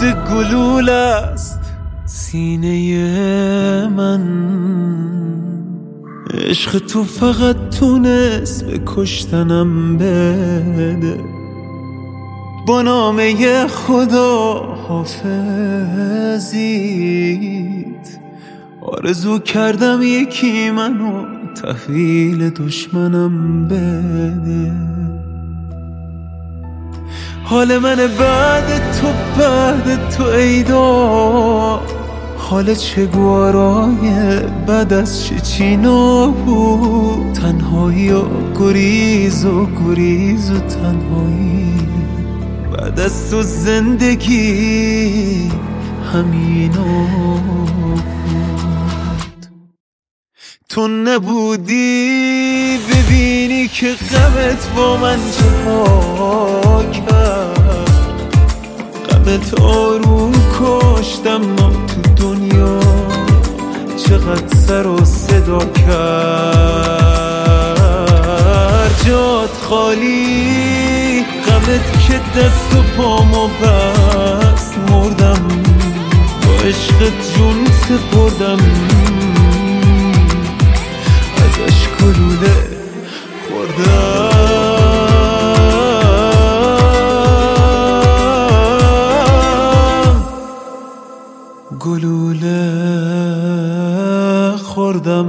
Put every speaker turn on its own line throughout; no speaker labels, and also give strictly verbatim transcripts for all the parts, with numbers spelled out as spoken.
گلوله است سینه من. عشق تو فقط تونست به کشتنم بده. با نامه خدا حافظیت آرزو کردم یکی منو تحویل دشمنم بده. حال من بعد تو بعد تو ایدا، حال چگوارای بعد از چچینا بود. تنهایی و گریز و گریز و تنهایی بعد از تو زندگی همینا بود. تو نبودی ببینی که غمت با من چه کرد. غمت آروم کشتم ما تو دنیا چقدر سر و صدا کرد. جات خالی غمت که دست و پامو بست. مردم با عشقت جون سپردم، ازش گلوله خوردم. گلوله خوردم.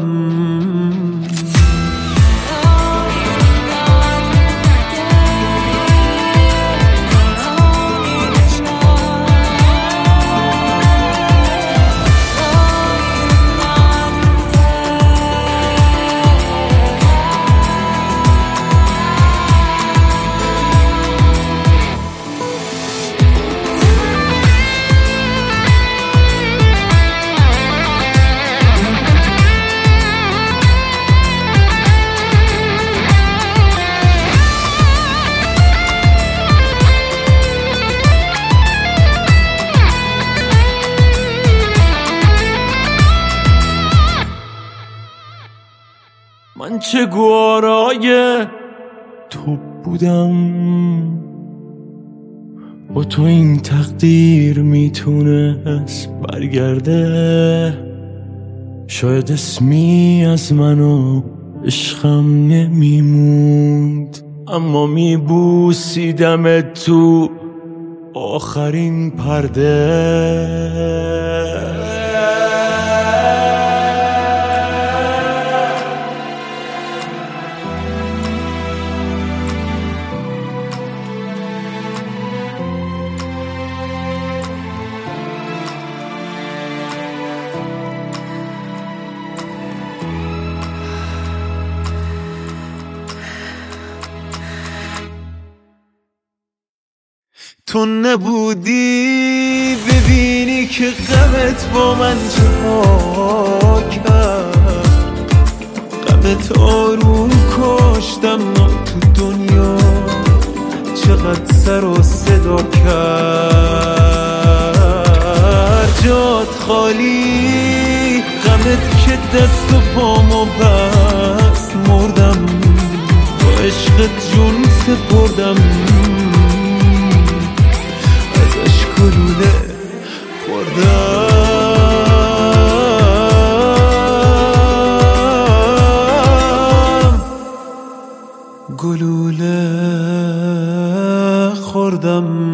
من چه گوارای تو بودم، با تو این تقدیر میتونست برگرده. شاید اسمی از من و عشقم نمیموند، اما میبوسیدم تو آخرین پرده. تو نبودی ببینی که غمت با من چه کرد. غمت آروم کشتم ما تو دنیا چقدر سر و صدا کرد. جات خالی غمت که دست و پامو بست. مردم با عشقت جون سپردم، گلوله خوردم. گلوله خوردم.